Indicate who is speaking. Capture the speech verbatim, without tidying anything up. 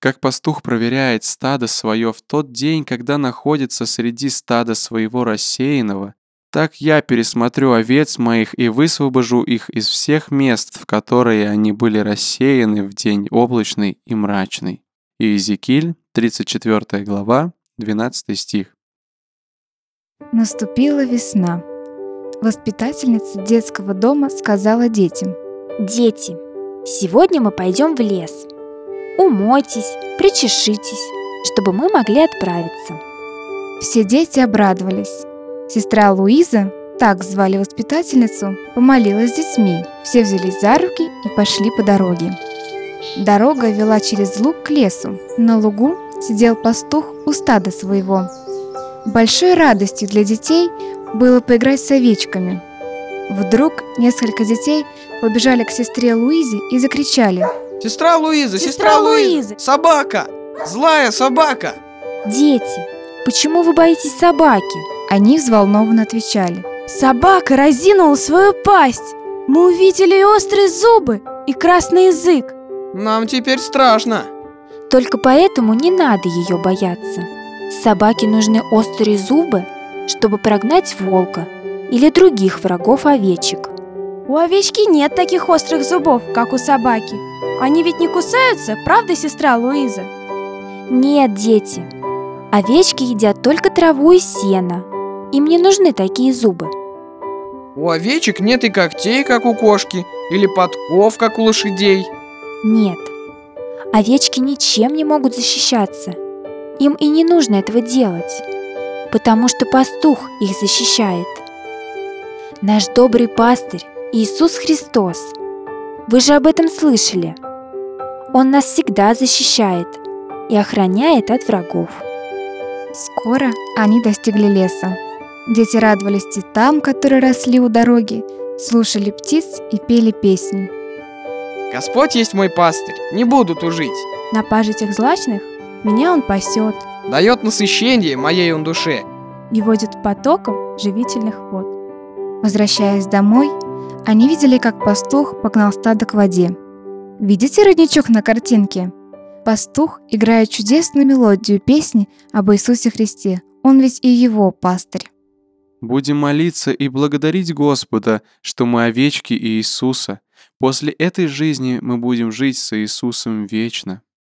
Speaker 1: Как пастух проверяет стадо свое в тот день, когда находится среди стада своего рассеянного, так я пересмотрю овец моих и высвобожу их из всех мест, в которые они были рассеяны в день облачный и мрачный». Иезекииль, тридцать четвёртая глава, двенадцатый стих.
Speaker 2: Наступила весна. Воспитательница детского дома сказала детям:
Speaker 3: «Дети, сегодня мы пойдем в лес. Умойтесь, причешитесь, чтобы мы могли отправиться».
Speaker 2: Все дети обрадовались. Сестра Луиза, так звали воспитательницу, помолилась с детьми. Все взялись за руки и пошли по дороге. Дорога вела через луг к лесу. На лугу сидел пастух у стада своего. Большой радостью для детей было поиграть с овечками. Вдруг несколько детей побежали к сестре Луизе и закричали:
Speaker 4: «Сестра Луиза! Сестра,
Speaker 3: Сестра
Speaker 4: Луиза!
Speaker 3: Луиза!
Speaker 4: Собака! Злая собака!»
Speaker 3: «Дети, почему вы боитесь собаки?»
Speaker 2: Они взволнованно отвечали:
Speaker 5: «Собака разинула свою пасть! Мы увидели ее острые зубы и красный язык!»
Speaker 4: «Нам теперь страшно!»
Speaker 3: Только поэтому не надо ее бояться. Собаке нужны острые зубы, чтобы прогнать волка или других врагов овечек.
Speaker 5: У овечки нет таких острых зубов, как у собаки. Они ведь не кусаются, правда, сестра Луиза?»
Speaker 3: Нет, дети, овечки едят только траву и сено. Им не нужны такие зубы.
Speaker 4: У овечек нет и когтей, как у кошки, или подков, как у лошадей.
Speaker 3: Нет, овечки ничем не могут защищаться. Им и не нужно этого делать, потому что пастух их защищает. Наш добрый пастырь Иисус Христос. Вы же об этом слышали. Он нас всегда защищает и охраняет от врагов.
Speaker 2: Скоро они достигли леса. Дети радовались цветам, которые росли у дороги, слушали птиц и пели песни.
Speaker 4: «Господь есть мой пастырь, не буду тужить.
Speaker 5: На пажитях злачных меня он пасет
Speaker 4: Дает насыщение моей он душе».
Speaker 5: и водит потоком живительных вод.
Speaker 2: Возвращаясь домой, они видели, как пастух погнал стадо к воде. Видите родничок на картинке? Пастух играет чудесную мелодию песни об Иисусе Христе. Он ведь и его пастырь.
Speaker 1: Будем молиться и благодарить Господа, что мы овечки Иисуса. После этой жизни мы будем жить с Иисусом вечно.